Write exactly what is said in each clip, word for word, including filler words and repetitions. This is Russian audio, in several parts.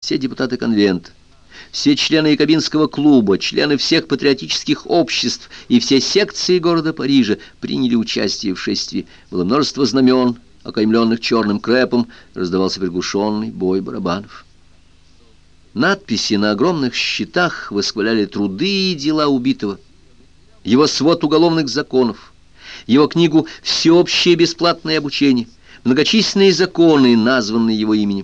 все депутаты конвента, все члены Якобинского клуба, члены всех патриотических обществ и все секции города Парижа приняли участие в шествии. Было множество знамен, окаймленных черным крепом, раздавался приглушенный бой барабанов. Надписи на огромных щитах восхваляли труды и дела убитого, его свод уголовных законов, его книгу «Всеобщее бесплатное обучение», многочисленные законы, названные его именем.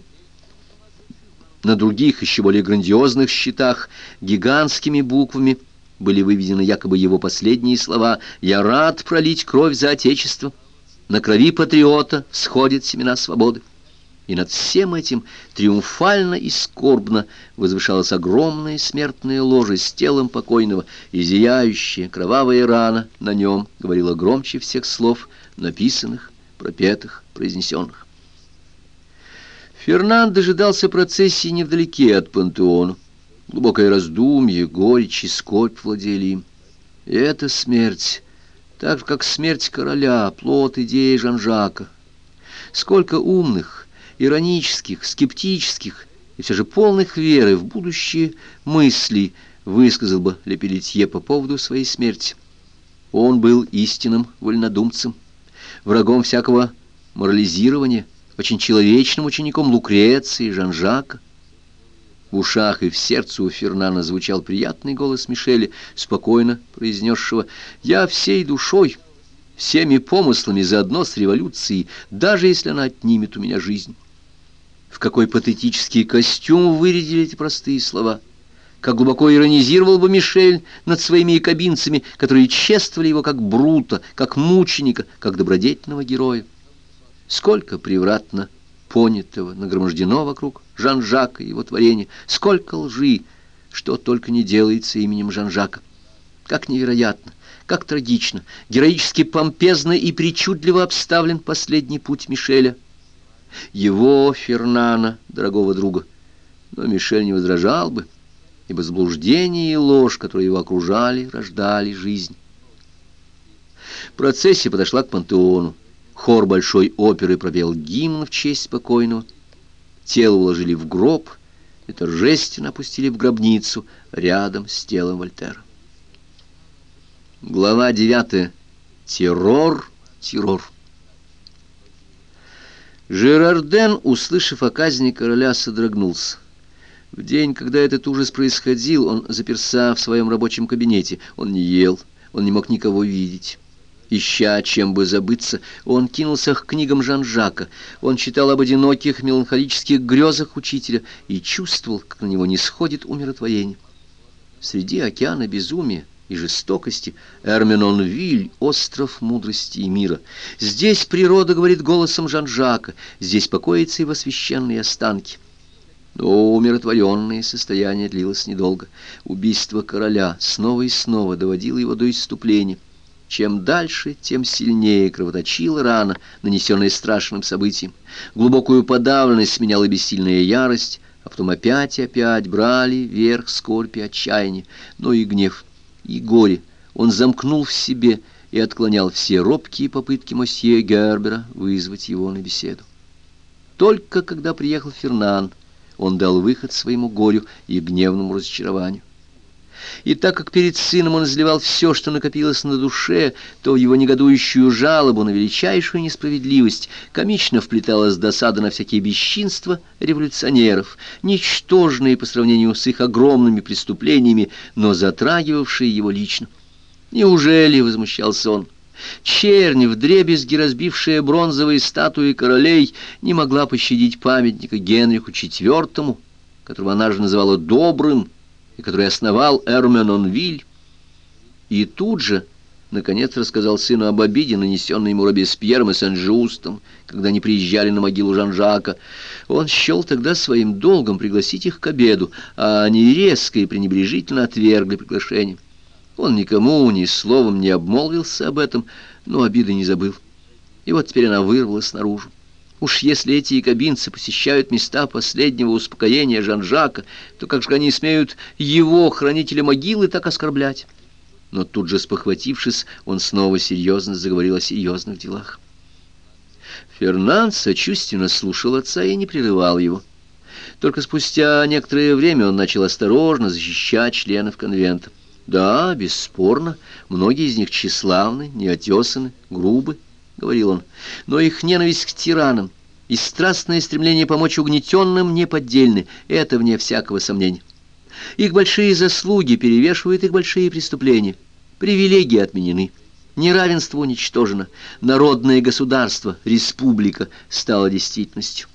На других, еще более грандиозных щитах, гигантскими буквами были выведены якобы его последние слова: «Я рад пролить кровь за Отечество. На крови патриота всходят семена свободы». И над всем этим триумфально и скорбно возвышалась огромная смертная ложа с телом покойного, и зияющая кровавая рана на нем говорила громче всех слов, написанных, пропетых, произнесенных. Фернан дожидался процессии невдалеке от Пантеона. Глубокое раздумье, горечь и скорбь владели им. И эта смерть, так же, как смерть короля, плод идеи Жан-Жака. Сколько умных, иронических, скептических и все же полных веры в будущее мыслей высказал бы Лепелетье по поводу своей смерти. Он был истинным вольнодумцем, врагом всякого морализирования, очень человечным учеником Лукреции и Жан-Жака. В ушах и в сердце у Фернана звучал приятный голос Мишеля, спокойно произнесшего: «Я всей душой, всеми помыслами заодно с революцией, даже если она отнимет у меня жизнь». В какой патетический костюм вырядили эти простые слова! Как глубоко иронизировал бы Мишель над своими якобинцами, которые чествовали его как Брута, как мученика, как добродетельного героя! Сколько превратно понятого нагромождено вокруг Жан-Жака и его творения! Сколько лжи, что только не делается именем Жан-Жака! Как невероятно, как трагично, героически помпезно и причудливо обставлен последний путь Мишеля, его, Фернана, дорогого друга. Но Мишель не возражал бы, ибо заблуждение и ложь, которые его окружали, рождали жизнь. Процессия подошла к Пантеону. Хор большой оперы пропел гимн в честь покойного. Тело уложили в гроб и торжественно опустили в гробницу рядом с телом Вольтера. Глава девятая. Террор, террор. Жерарден, услышав о казни короля, содрогнулся. В день, когда этот ужас происходил, он заперся в своем рабочем кабинете. Он не ел, он не мог никого видеть. Ища чем бы забыться, он кинулся к книгам Жан-Жака. Он читал об одиноких меланхолических грезах учителя и чувствовал, как на него нисходит умиротворение. Среди океана безумия и жестокости Эрменонвиль — остров мудрости и мира. Здесь природа говорит голосом Жан-Жака, здесь покоятся его священные останки. Но умиротворенное состояние длилось недолго. Убийство короля снова и снова доводило его до исступления. Чем дальше, тем сильнее кровоточила рана, нанесенная страшным событием. Глубокую подавленность сменяла бессильная ярость, а потом опять и опять брали верх скорбь и отчаяние, но и гнев, и горе он замкнул в себе и отклонял все робкие попытки мосье Гербера вызвать его на беседу. Только когда приехал Фернан, он дал выход своему горю и гневному разочарованию. И так как перед сыном он изливал все, что накопилось на душе, то в его негодующую жалобу на величайшую несправедливость комично вплеталась досада на всякие бесчинства революционеров, ничтожные по сравнению с их огромными преступлениями, но затрагивавшие его лично. «Неужели, — возмущался он, — чернь, вдребезги разбившая бронзовые статуи королей, не могла пощадить памятника Генриху четвёртому, которого она же называла добрым, и который основал Эрменонвиль?» И тут же, наконец, рассказал сыну об обиде, нанесенной ему Робеспьером и Сен-Жустом, когда они приезжали на могилу Жан-Жака. Он счел тогда своим долгом пригласить их к обеду, а они резко и пренебрежительно отвергли приглашение. Он никому ни словом не обмолвился об этом, но обиды не забыл. И вот теперь она вырвалась наружу. Уж если эти якобинцы посещают места последнего успокоения Жан-Жака, то как же они смеют его, хранителя могилы, так оскорблять? Но тут же, спохватившись, он снова серьезно заговорил о серьезных делах. Фернан сочувственно слушал отца и не прерывал его. Только спустя некоторое время он начал осторожно защищать членов конвента. «Да, бесспорно, многие из них тщеславны, неотесаны, грубы», — говорил он, — «но их ненависть к тиранам и страстное стремление помочь угнетенным неподдельны, это вне всякого сомнения. Их большие заслуги перевешивают их большие преступления, привилегии отменены, неравенство уничтожено, народное государство, республика стало действительностью».